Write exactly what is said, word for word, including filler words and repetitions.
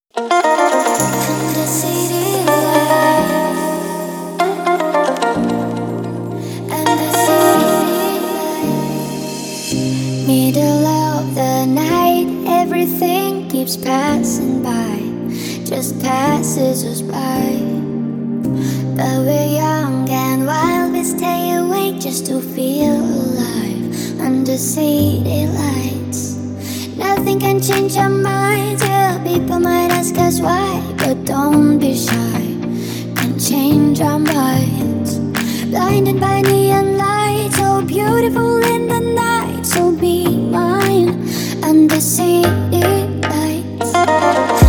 Under city lights, under city lights. Middle of the night, everything keeps passing by, just passes us by. But we're young and wild, we stay awake just to feel alive. Under city lights, nothing can change our minds. Yeah, people might ask us why, but don't be shy. Can change our minds. Blinded by neon lights, so beautiful in the night. So be mine under city lights.